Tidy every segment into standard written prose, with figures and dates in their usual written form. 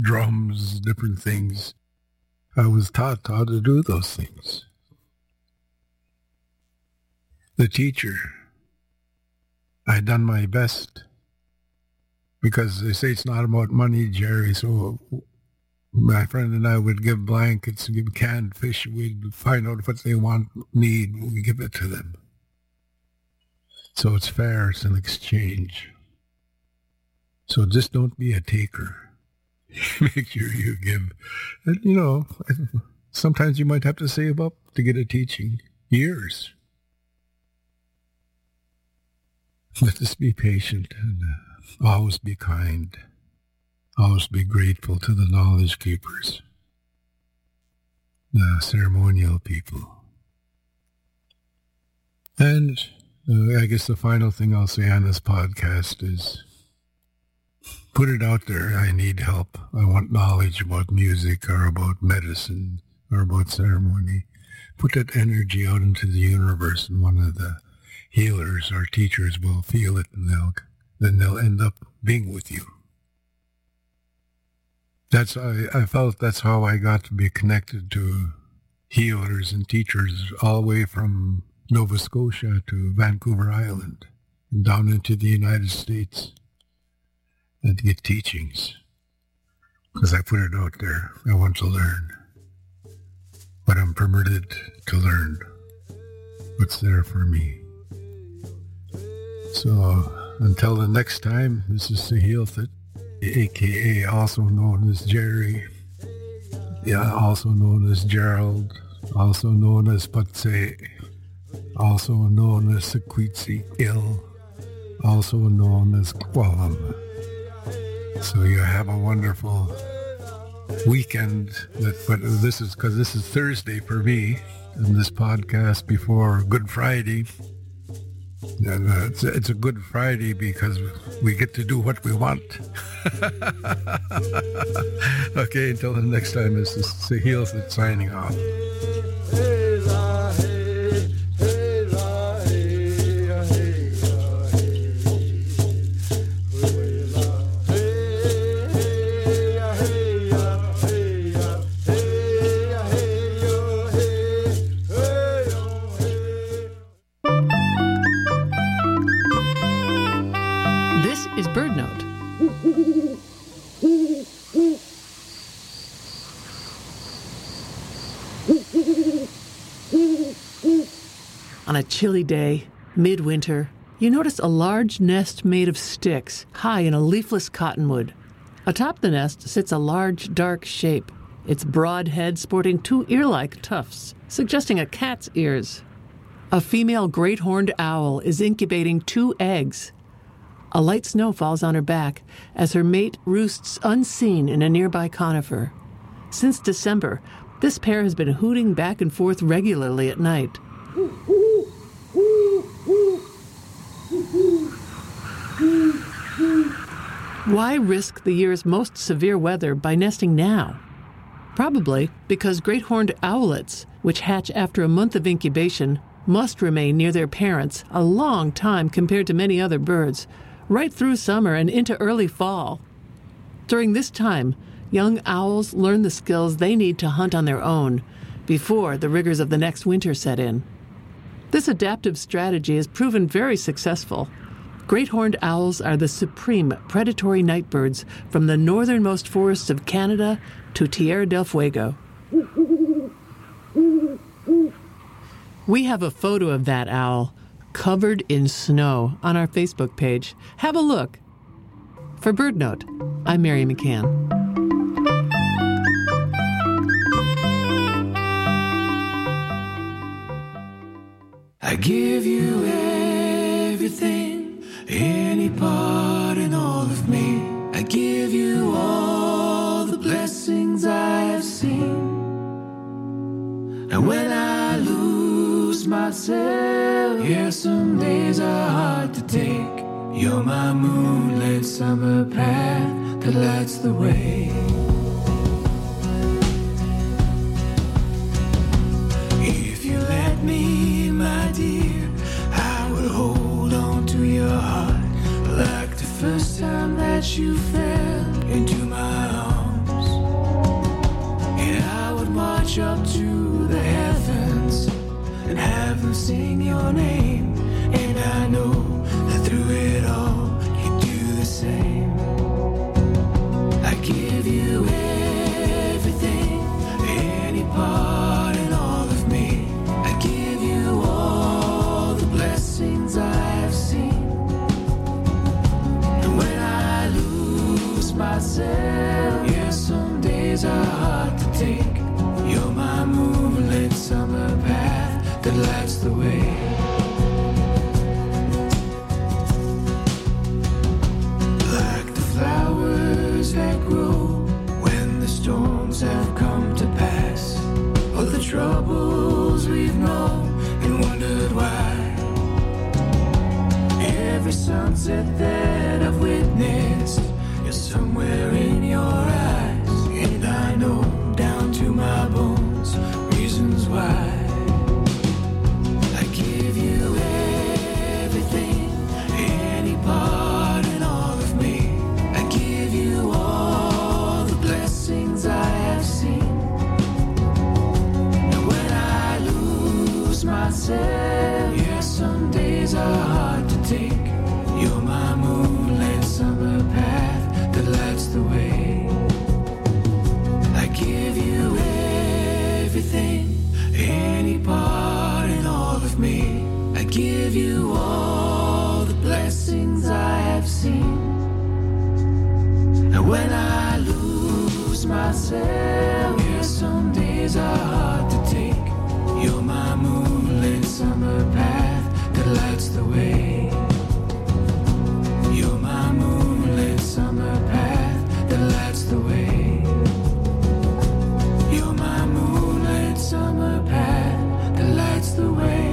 drums, different things. I was taught how to do those things. The teacher, I had done my best because they say it's not about money, Jerry, so my friend and I would give blankets, give canned fish, we'd find out what they need, we give it to them. So it's fair, it's an exchange. So just don't be a taker. Make sure you give. And, sometimes you might have to save up to get a teaching. Years. But just be patient and always be kind. Always be grateful to the knowledge keepers, the ceremonial people. And I guess the final thing I'll say on this podcast is put it out there. I need help. I want knowledge about music or about medicine or about ceremony. Put that energy out into the universe, and one of the healers or teachers will feel it, and then they'll end up being with you. I felt that's how I got to be connected to healers and teachers all the way from Nova Scotia to Vancouver Island and down into the United States, and to get teachings. Because I put it out there. I want to learn. But I'm permitted to learn what's there for me. So until the next time, this is Sahil, a.k.a. also known as Jerry, also known as Gerald, also known as Patse, also known as Sequitsi Il, also known as Qualam. So you have a wonderful weekend. But this is Thursday for me, and this podcast before Good Friday. And it's a Good Friday because we get to do what we want. Okay, until the next time, this is Sahil signing off. On a chilly day, midwinter, you notice a large nest made of sticks, high in a leafless cottonwood. Atop the nest sits a large, dark shape, its broad head sporting two ear-like tufts, suggesting a cat's ears. A female great-horned owl is incubating 2 eggs. A light snow falls on her back as her mate roosts unseen in a nearby conifer. Since December, this pair has been hooting back and forth regularly at night. Why risk the year's most severe weather by nesting now? Probably because great horned owlets, which hatch after a month of incubation, must remain near their parents a long time compared to many other birds, right through summer and into early fall. During this time, young owls learn the skills they need to hunt on their own before the rigors of the next winter set in. This adaptive strategy has proven very successful. Great horned owls are the supreme predatory nightbirds from the northernmost forests of Canada to Tierra del Fuego. We have a photo of that owl, covered in snow, on our Facebook page. Have a look. For BirdNote, I'm Mary McCann. I give you everything, any part and all of me. I give you all the blessings I have seen. And when I lose myself, yeah, some days are hard to take. You're my moonlit summer path that lights the way. If you let me, my dear, I will hold on to your heart like the first time that you fell into my arms. reach up to the heavens and have them sing your name. And I know that through it all you do the same. I give you everything, any part and all of me. I give you all the blessings I have seen. And when I lose myself, yes, some days are hard to take. You're my moonlit summer path that lights the way. Like the flowers that grow when the storms have come to pass, all the troubles we've known and wondered why. Every sunset that I've witnessed is somewhere in your eyes, and I know down to my bones reasons why. I give you everything, any part and all of me. I give you all the blessings I have seen. And when I lose myself, yes, some days are hard to take. You're my moonlit summer path that lights the way. I give you everything, any part and all of me. I give you all the blessings I have seen. And when I lose myself, yes, some days are hard to take. You're my moonlit summer path that lights the way. You're my moonlit summer path that lights the way. You're my moonlit summer path that lights the way.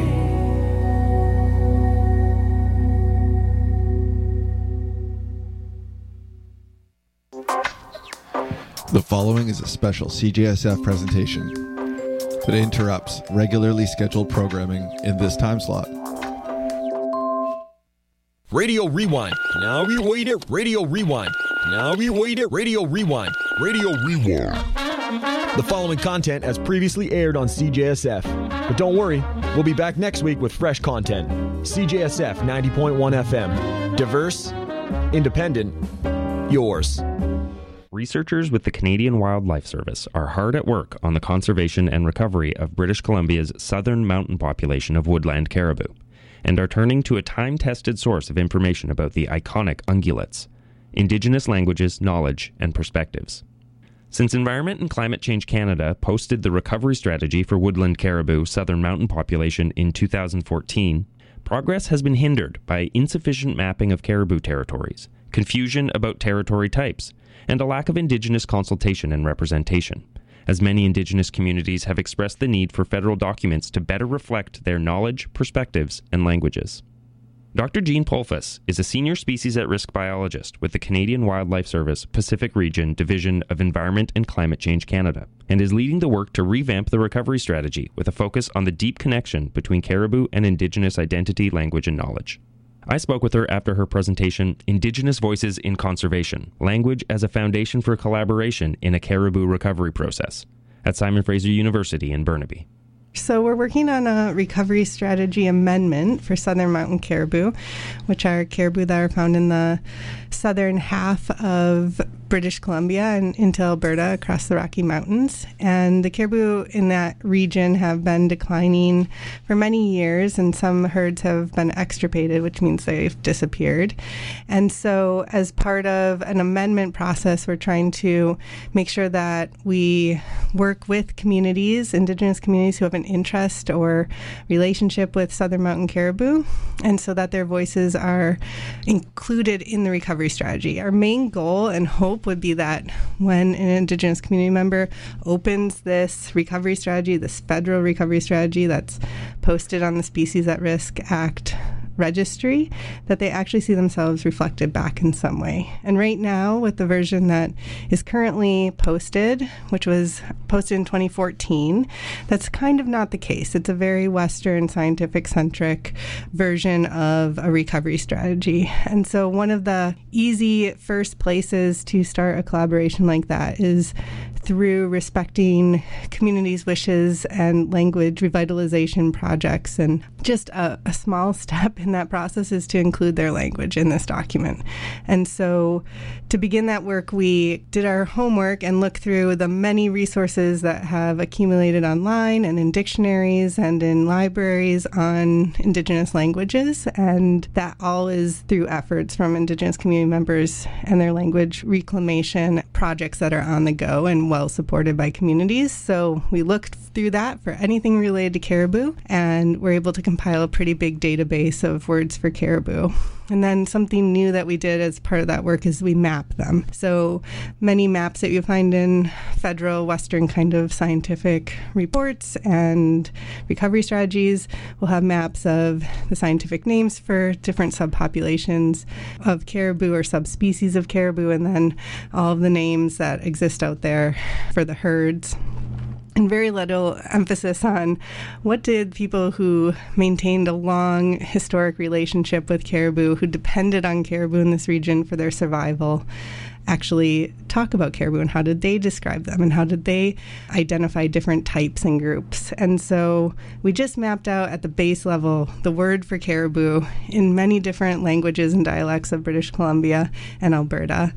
The following is a special CJSF presentation that interrupts regularly scheduled programming in this time slot. Radio Rewind. Now we wait it. Radio Rewind. Now we wait it. Radio Rewind. Radio Rewind. The following content has previously aired on CJSF. But don't worry, we'll be back next week with fresh content. CJSF 90.1 FM. Diverse, independent, yours. Researchers with the Canadian Wildlife Service are hard at work on the conservation and recovery of British Columbia's southern mountain population of woodland caribou, and are turning to a time-tested source of information about the iconic ungulates, Indigenous languages, knowledge, and perspectives. Since Environment and Climate Change Canada posted the recovery strategy for woodland caribou southern mountain population in 2014, progress has been hindered by insufficient mapping of caribou territories, confusion about territory types, and a lack of Indigenous consultation and representation, as many Indigenous communities have expressed the need for federal documents to better reflect their knowledge, perspectives, and languages. Dr. Jean Polfus is a senior species at risk biologist with the Canadian Wildlife Service Pacific Region Division of Environment and Climate Change Canada, and is leading the work to revamp the recovery strategy with a focus on the deep connection between caribou and Indigenous identity, language, and knowledge. I spoke with her after her presentation, Indigenous Voices in Conservation, Language as a Foundation for Collaboration in a Caribou Recovery Process, at Simon Fraser University in Burnaby. So we're working on a recovery strategy amendment for southern mountain caribou, which are caribou that are found in the southern half of British Columbia and into Alberta across the Rocky Mountains. And the caribou in that region have been declining for many years, and some herds have been extirpated, which means they've disappeared. And so as part of an amendment process, we're trying to make sure that we work with communities, Indigenous communities who have an interest or relationship with southern mountain caribou, and so that their voices are included in the recovery strategy. Our main goal and hope would be that when an Indigenous community member opens this recovery strategy, this federal recovery strategy that's posted on the Species at Risk Act registry, that they actually see themselves reflected back in some way. And right now, with the version that is currently posted, which was posted in 2014, that's kind of not the case. It's a very Western, scientific-centric version of a recovery strategy. And so one of the easy first places to start a collaboration like that is through respecting communities' wishes and language revitalization projects. And just a small step in that process is to include their language in this document. And so to begin that work, we did our homework and looked through the many resources that have accumulated online and in dictionaries and in libraries on Indigenous languages. And that all is through efforts from Indigenous community members and their language reclamation projects that are on the go and well supported by communities. So we looked through that for anything related to caribou, and we're able to compile a pretty big database of words for caribou. And then something new that we did as part of that work is we map them. So many maps that you find in federal Western kind of scientific reports and recovery strategies will have maps of the scientific names for different subpopulations of caribou or subspecies of caribou, and then all of the names that exist out there for the herds. And very little emphasis on what did people who maintained a long historic relationship with caribou, who depended on caribou in this region for their survival, actually talk about caribou, and how did they describe them, and how did they identify different types and groups. And so we just mapped out at the base level the word for caribou in many different languages and dialects of British Columbia and Alberta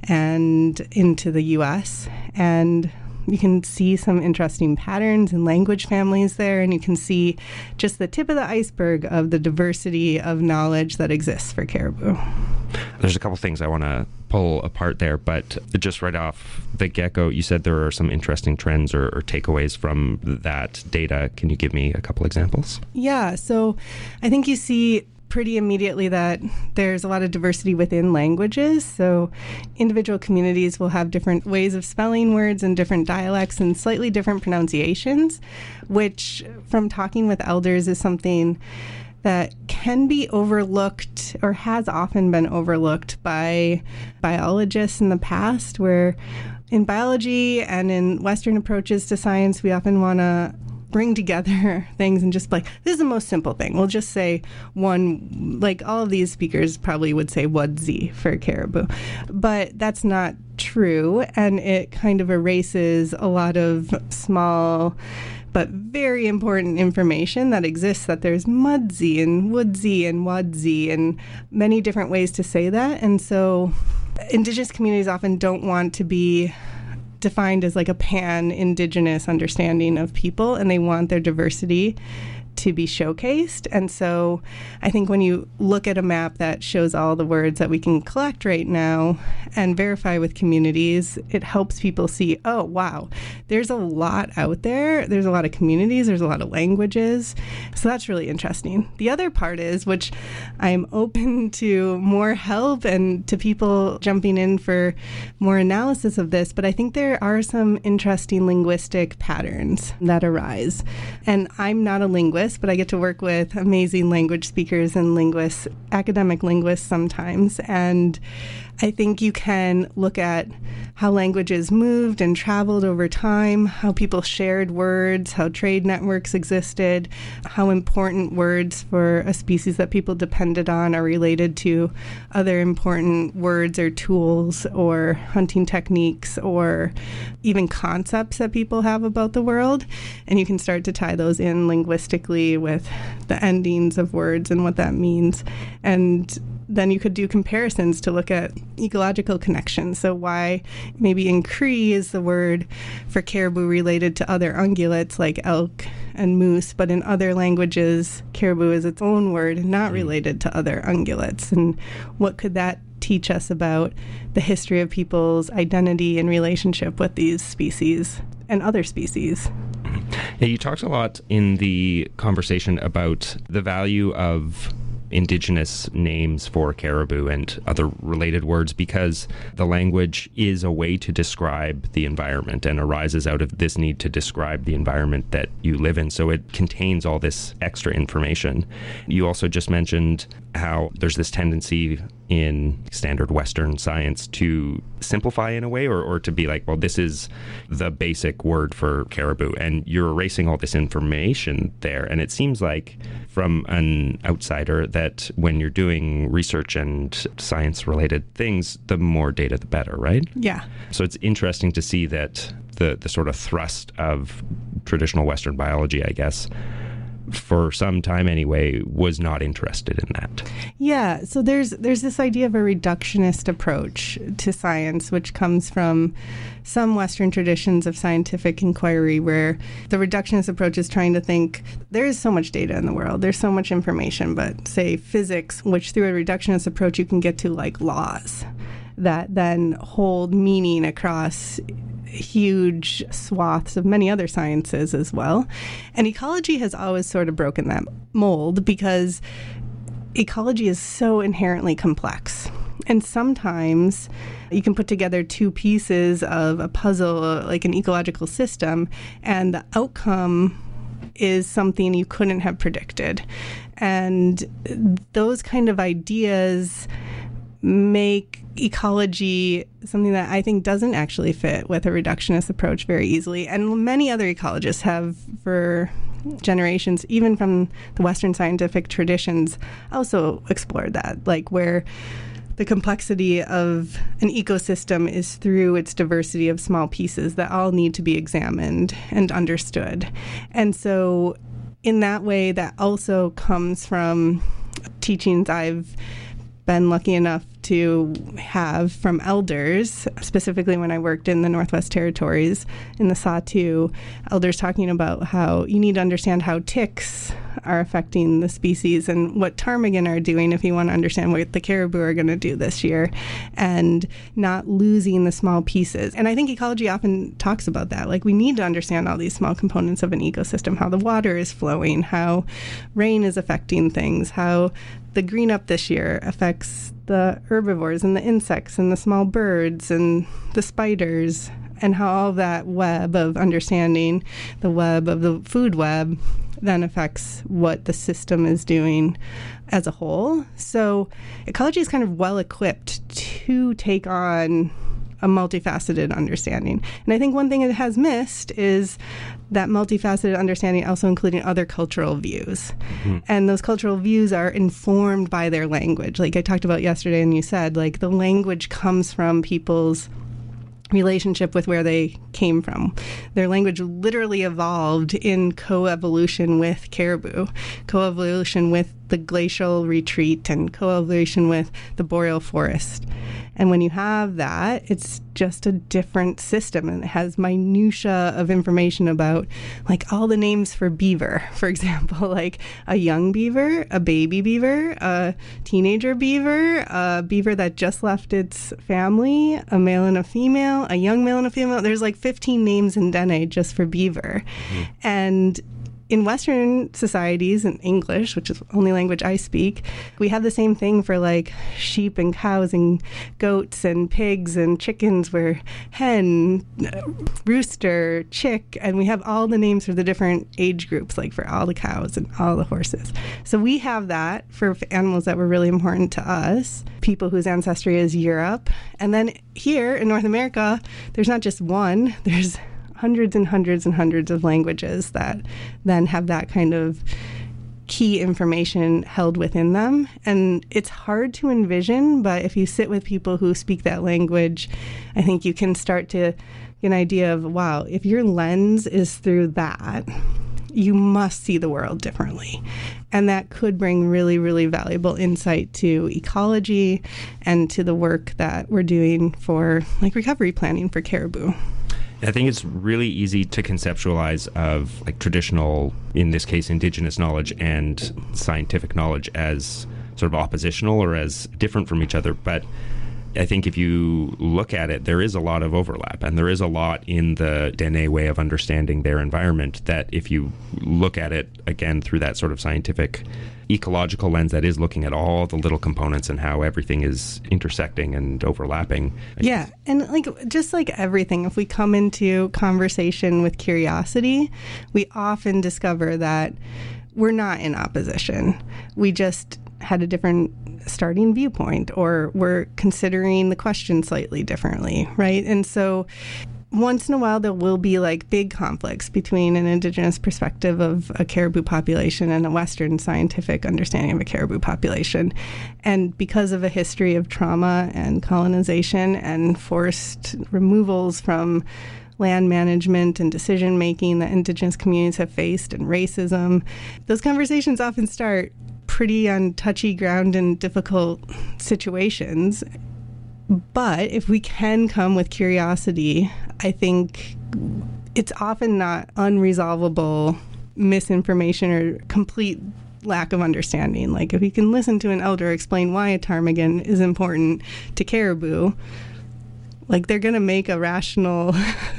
and into the U.S. And you can see some interesting patterns and language families there, and you can see just the tip of the iceberg of the diversity of knowledge that exists for caribou. There's a couple things I want to pull apart there, but just right off the get-go, you said there are some interesting trends or takeaways from that data. Can you give me a couple examples? Yeah, so I think you see pretty immediately that there's a lot of diversity within languages. So individual communities will have different ways of spelling words and different dialects and slightly different pronunciations, which from talking with elders is something that can be overlooked or has often been overlooked by biologists in the past, where in biology and in Western approaches to science, we often want to bring together things and just like, this is the most simple thing. We'll just say one, like all of these speakers probably would say Wudzi for caribou, but that's not true. And it kind of erases a lot of small but very important information that exists, that there's Mudzi and Woodsy and Wadzi and many different ways to say that. And so Indigenous communities often don't want to be defined as like a pan-Indigenous understanding of people, and they want their diversity to be showcased. And so I think when you look at a map that shows all the words that we can collect right now and verify with communities, it helps people see, oh, wow, there's a lot out there. There's a lot of communities. There's a lot of languages. So that's really interesting. The other part is, which I'm open to more help and to people jumping in for more analysis of this, but I think there are some interesting linguistic patterns that arise. And I'm not a linguist, but I get to work with amazing language speakers and linguists, academic linguists sometimes. And I think you can look at how languages moved and traveled over time, how people shared words, how trade networks existed, how important words for a species that people depended on are related to other important words or tools or hunting techniques or even concepts that people have about the world. And you can start to tie those in linguistically with the endings of words and what that means. And then you could do comparisons to look at ecological connections. So why maybe in Cree is the word for caribou related to other ungulates like elk and moose, but in other languages, caribou is its own word and not related to other ungulates. And what could that teach us about the history of people's identity and relationship with these species and other species? Yeah, you talked a lot in the conversation about the value of indigenous names for caribou and other related words, because the language is a way to describe the environment and arises out of this need to describe the environment that you live in. So it contains all this extra information. You also just mentioned how there's this tendency in standard Western science to simplify in a way, or to be like, well, this is the basic word for caribou, and you're erasing all this information there. And it seems like, from an outsider, that when you're doing research and science-related things, the more data, the better, right? Yeah. So it's interesting to see that the sort of thrust of traditional Western biology, I guess, for some time anyway, was not interested in that. Yeah, so there's this idea of a reductionist approach to science, which comes from some Western traditions of scientific inquiry, where the reductionist approach is trying to think, there is so much data in the world, there's so much information, but say physics, which through a reductionist approach you can get to like laws that then hold meaning across huge swaths of many other sciences as well. And ecology has always sort of broken that mold, because ecology is so inherently complex. And sometimes you can put together two pieces of a puzzle, like an ecological system, and the outcome is something you couldn't have predicted. And those kind of ideas make ecology something that I think doesn't actually fit with a reductionist approach very easily. And many other ecologists have, for generations, even from the Western scientific traditions, also explored that, like where the complexity of an ecosystem is through its diversity of small pieces that all need to be examined and understood. And so in that way, that also comes from teachings I've been lucky enough to have from elders, specifically when I worked in the Northwest Territories in the Sahtu, elders talking about how you need to understand how ticks are affecting the species and what ptarmigan are doing if you want to understand what the caribou are going to do this year, and not losing the small pieces. And I think ecology often talks about that. Like, we need to understand all these small components of an ecosystem, how the water is flowing, how rain is affecting things, how the green up this year affects the herbivores and the insects and the small birds and the spiders, and how all that web of understanding, the web of the food web, then affects what the system is doing as a whole. So ecology is kind of well equipped to take on a multifaceted understanding. And I think one thing it has missed is that multifaceted understanding also including other cultural views. Mm-hmm. And those cultural views are informed by their language. Like I talked about yesterday, and you said, like, the language comes from people's relationship with where they came from. Their language literally evolved in coevolution with caribou, coevolution with the glacial retreat, and coevolution with the boreal forest. And when you have that, it's just a different system, and it has minutia of information about, like, all the names for beaver, for example, like a young beaver, a baby beaver, a teenager beaver, a beaver that just left its family, a male and a female, a young male and a female. There's like 15 names in Dene just for beaver. Mm-hmm. And in Western societies, in English, which is the only language I speak, we have the same thing for like sheep and cows and goats and pigs and chickens, where hen, rooster, chick, and we have all the names for the different age groups, like for all the cows and all the horses. So we have that for animals that were really important to us, people whose ancestry is Europe. And then here in North America, there's not just one, there's hundreds and hundreds and hundreds of languages that then have that kind of key information held within them. And it's hard to envision, but if you sit with people who speak that language, I think you can start to get an idea of, wow, if your lens is through that, you must see the world differently. And that could bring really, really valuable insight to ecology and to the work that we're doing for like recovery planning for caribou. I think it's really easy to conceptualize of like traditional, in this case, indigenous knowledge and scientific knowledge as sort of oppositional or as different from each other. But I think if you look at it, there is a lot of overlap, and there is a lot in the Dene way of understanding their environment that if you look at it, again, through that sort of scientific ecological lens that is looking at all the little components and how everything is intersecting and overlapping. Yeah, and just like everything, if we come into conversation with curiosity, we often discover that we're not in opposition. We just had a different starting viewpoint, or we're considering the question slightly differently, right? And so once in a while, there will be big conflicts between an Indigenous perspective of a caribou population and a Western scientific understanding of a caribou population. And because of a history of trauma and colonization and forced removals from land management and decision making that Indigenous communities have faced, and racism, those conversations often start pretty on touchy ground and difficult situations. But if we can come with curiosity, I think it's often not unresolvable misinformation or complete lack of understanding. If you can listen to an elder explain why a ptarmigan is important to caribou, they're going to make a rational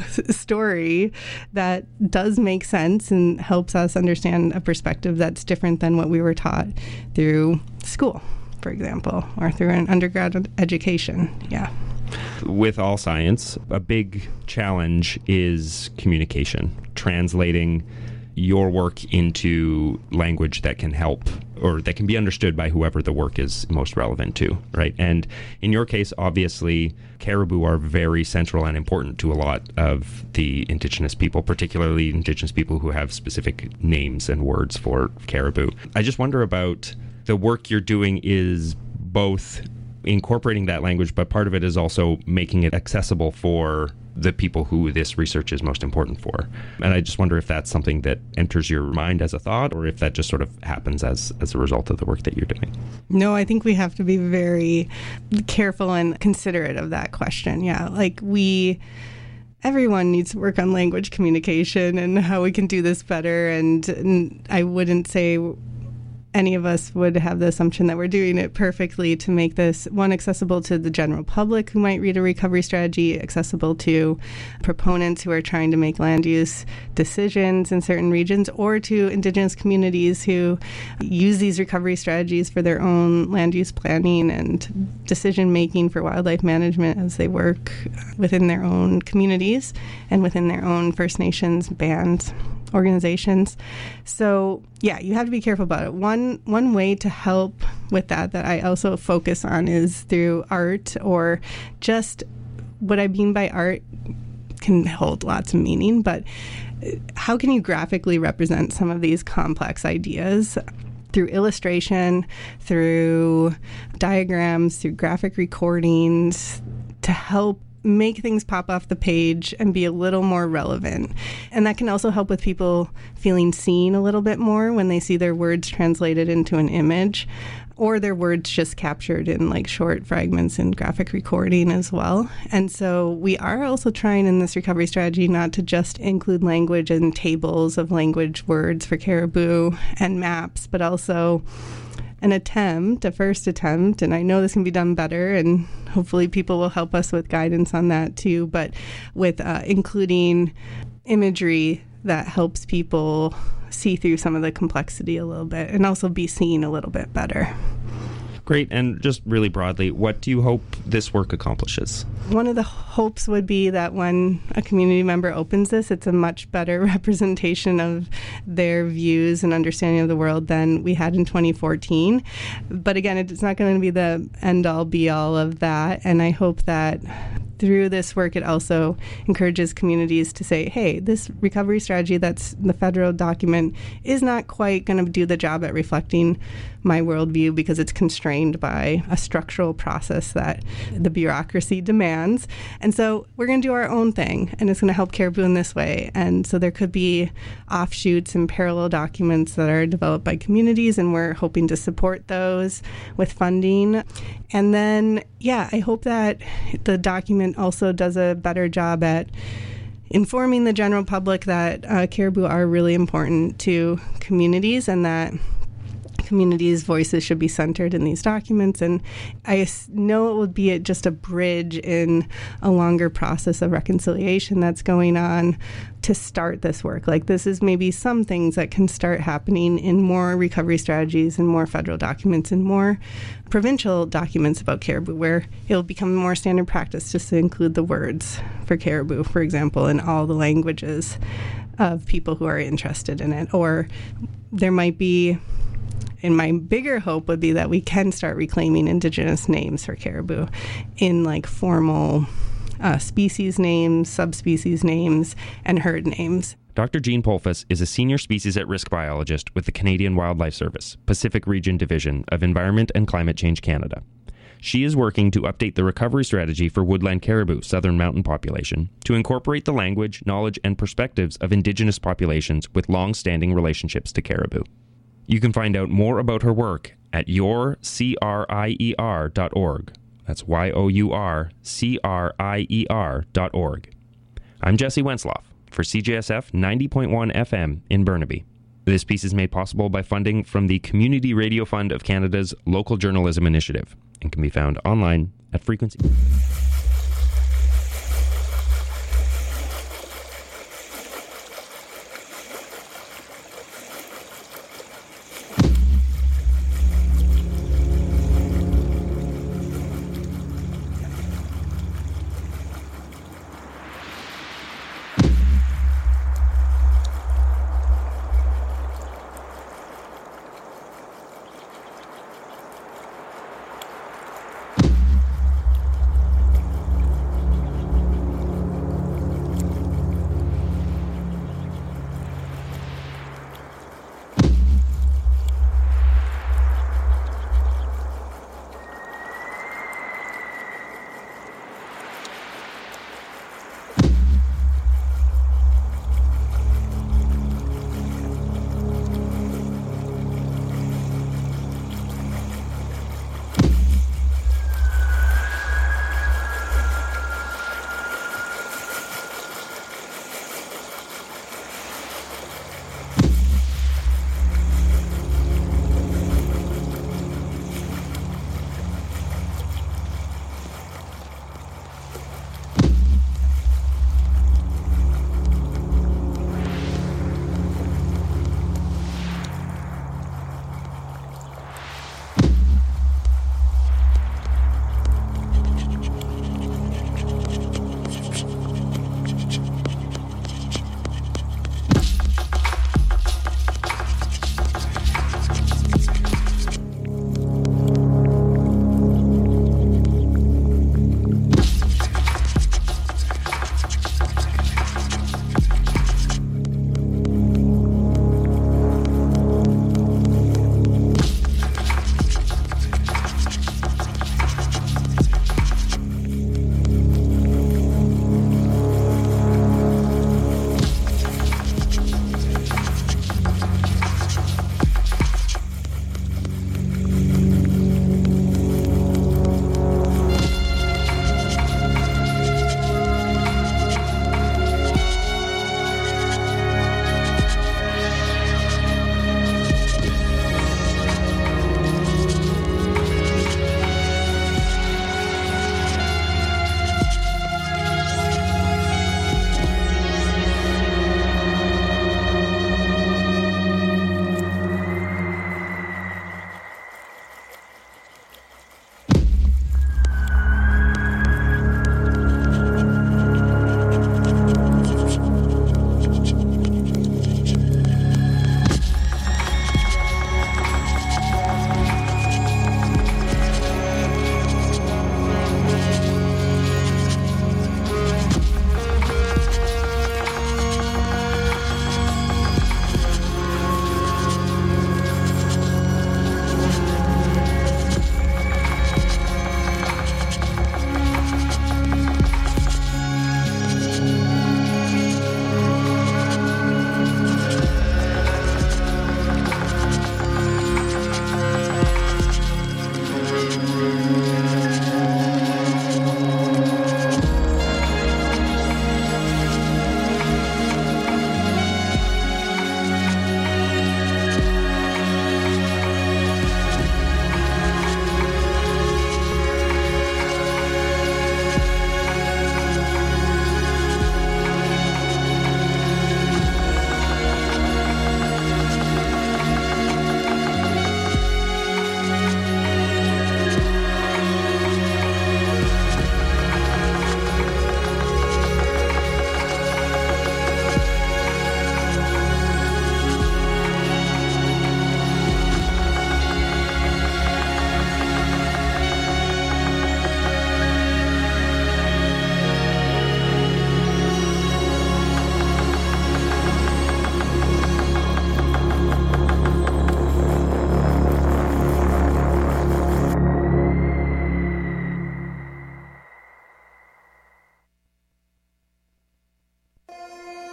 story that does make sense and helps us understand a perspective that's different than what we were taught through school, for example, or through an undergraduate education. Yeah. With all science, a big challenge is communication, translating your work into language that can help or that can be understood by whoever the work is most relevant to, right? And in your case, obviously, caribou are very central and important to a lot of the Indigenous people, particularly Indigenous people who have specific names and words for caribou. I just wonder about the work you're doing is both incorporating that language, but part of it is also making it accessible for the people who this research is most important for. And I just wonder if that's something that enters your mind as a thought, or if that just sort of happens as a result of the work that you're doing. No, I think we have to be very careful and considerate of that question. Yeah, everyone needs to work on language communication and how we can do this better. And I wouldn't say any of us would have the assumption that we're doing it perfectly to make this, one, accessible to the general public who might read a recovery strategy, accessible to proponents who are trying to make land use decisions in certain regions, or to Indigenous communities who use these recovery strategies for their own land use planning and decision making for wildlife management as they work within their own communities and within their own First Nations bands, organizations. So yeah, you have to be careful about it. One way to help with that I also focus on is through art, or just what I mean by art can hold lots of meaning, but how can you graphically represent some of these complex ideas through illustration, through diagrams, through graphic recordings, to help make things pop off the page and be a little more relevant. And that can also help with people feeling seen a little bit more when they see their words translated into an image, or their words just captured in short fragments in graphic recording as well. And so we are also trying in this recovery strategy not to just include language and tables of language words for caribou and maps, but also a first attempt, and I know this can be done better, and hopefully people will help us with guidance on that too, but with including imagery that helps people see through some of the complexity a little bit and also be seen a little bit better. Great. And just really broadly, what do you hope this work accomplishes? One of the hopes would be that when a community member opens this, it's a much better representation of their views and understanding of the world than we had in 2014. But again, it's not going to be the end-all, be-all of that. And I hope that through this work, it also encourages communities to say, hey, this recovery strategy that's the federal document is not quite going to do the job at reflecting my worldview because it's constrained by a structural process that the bureaucracy demands. And so we're going to do our own thing, and it's going to help caribou in this way. And so there could be offshoots and parallel documents that are developed by communities, and we're hoping to support those with funding. And then, yeah, I hope that the document also does a better job at informing the general public that caribou are really important to communities, and that community's voices should be centered in these documents. And I know it would be just a bridge in a longer process of reconciliation that's going on to start this work. Like, this is maybe some things that can start happening in more recovery strategies and more federal documents and more provincial documents about caribou, where it'll become more standard practice just to include the words for caribou, for example, in all the languages of people who are interested in it. Or there might be, and my bigger hope would be that we can start reclaiming Indigenous names for caribou in like formal species names, subspecies names, and herd names. Dr. Jean Polfus is a senior species at risk biologist with the Canadian Wildlife Service, Pacific Region Division of Environment and Climate Change Canada. She is working to update the recovery strategy for woodland caribou southern mountain population to incorporate the language, knowledge, and perspectives of Indigenous populations with long-standing relationships to caribou. You can find out more about her work at yourcrier.org. That's yourcrier.org. I'm Jesse Wensloff for CJSF 90.1 FM in Burnaby. This piece is made possible by funding from the Community Radio Fund of Canada's Local Journalism Initiative and can be found online at Frequency.